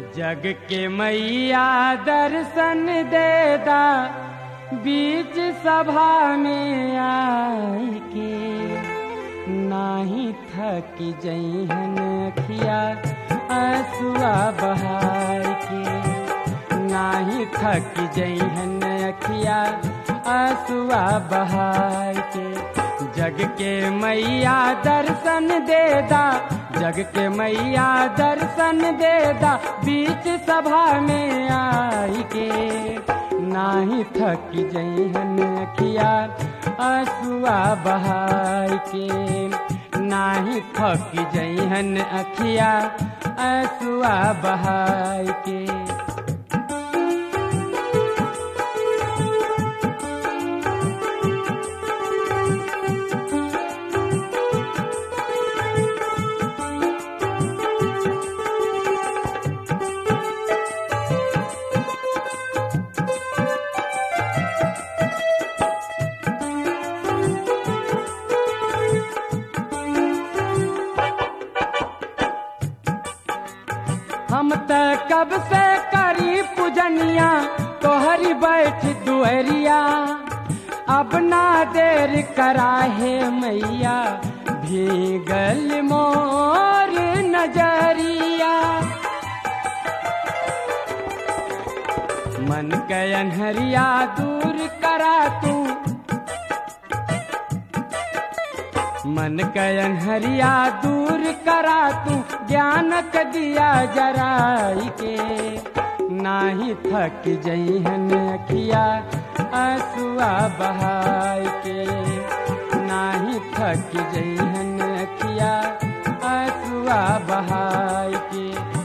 जग के मैया दर्शन देदा बीच सभा में आए के नाही थक जइहन अखिया आंसुआ बहाय के नाही थक जइहन अखिया आंसुआ बहाय के जग के मैया दर्शन देदा जग के मैया दर्शन देदा बीच सभा में आई के नाही थक जइहन अखिया आंसुआ बहाय के नाही थक जइहन अखिया आंसुआ बहाय के। हम त कब से करी पूजनिया तोहरी बैठ दुअरिया अब ना देर करा है मैया भीगल मोर नजरिया मन के अनहरिया दूर करा तू मन के अनहरिया दूर करा तू ज्ञान क दिया जराई के नाही थक जइहन अखिया आंसुआ बहाय के नाही थक जइहन अखिया आंसुआ बहाय के।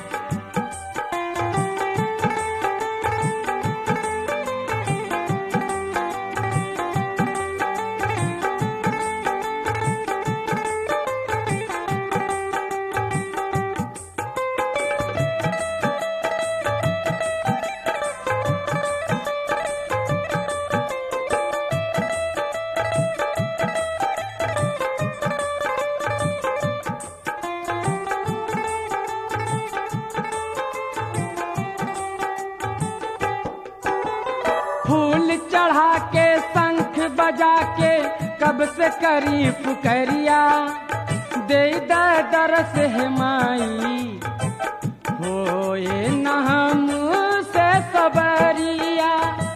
फूल चढ़ा के शंख बजा के कब से करी पुकरिया दे दरस है माई होए न हम से सबरिया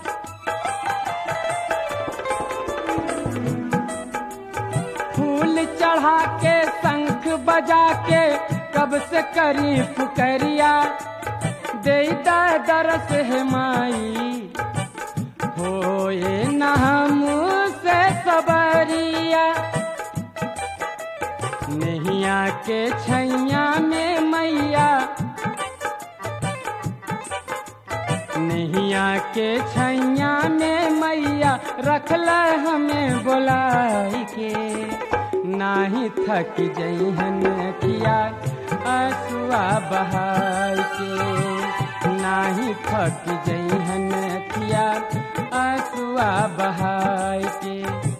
फूल चढ़ा के शंख बजा के कब से करी पुकरिया दे दरस है माई होए न हम से सबरिया नैया के छैया में मैया नैया के छैया में मैया रखल हमें बोलाई के नाही थक जइहन अखिया आंसुआ बहाय के नाही थक जइहन अखिया आंसुआ बहाय के।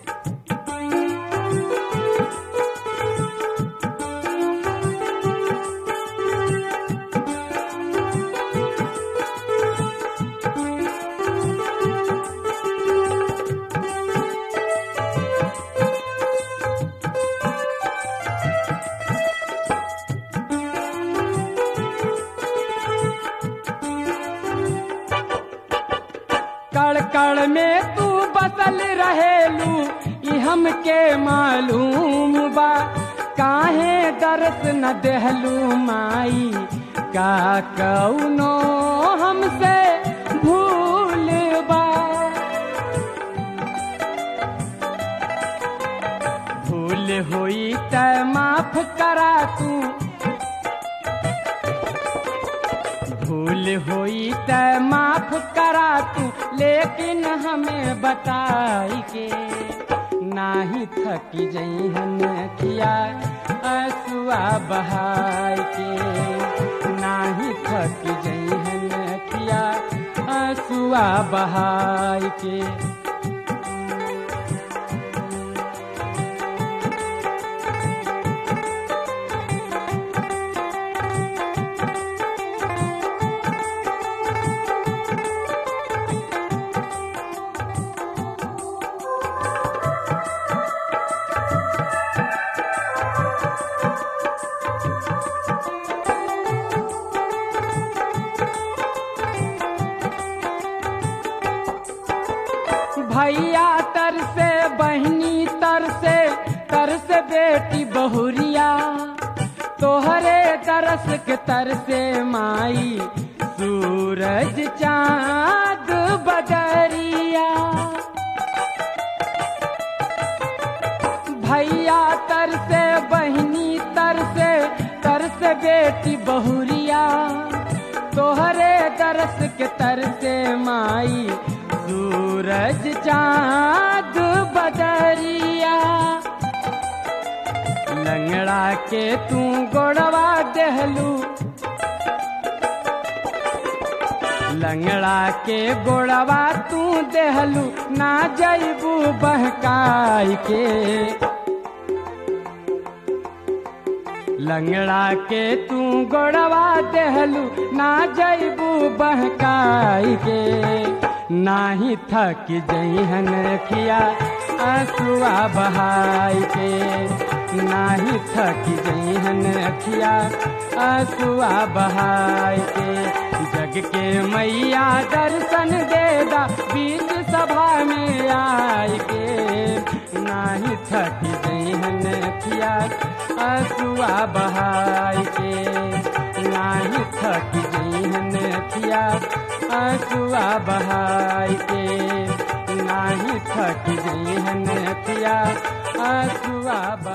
कड़ कड़ में तू बसल रहेलू ई हमके मालूम बा काहे दर्द न देहलू माई का कौनो हमसे भूल बा भूल होई त माफ करा तू भूल होई त माफ करा तू लेकिन हमें बताई के नाही थक जइहन अखिया आंसुआ बहाय के नाही थक जइहन अखिया आंसुआ बहाय के। भैया तर से बहनी तर से बेटी बहुरिया तोहरे तरस के तर से माई सूरज चाँद बदरिया। भैया तर से बहनी तर से बेटी बहुरिया तोहरे तरस के तर से माई सूरज चाँद बदरिया। लंगड़ा के तू गोड़वा देहलू लंगड़ा के गोड़वा तू देहलू ना जैबू बहकाई के। लंगड़ा के तू गोड़वा देहलू ना जैबू बहकाई के। नाही थक जइहन अखिया आंसुआ बहाई के। नाही थक जइहन अखिया आंसुआ बहाई के। जग के मैया दर्शन देदा बीच सभा में आई के। नाही थक जइहन अखिया आंसुआ बहाई के। नाही थक जइहन अखिया आंसुआ बहाई के। नाही थक जइहन अखिया आंसुआ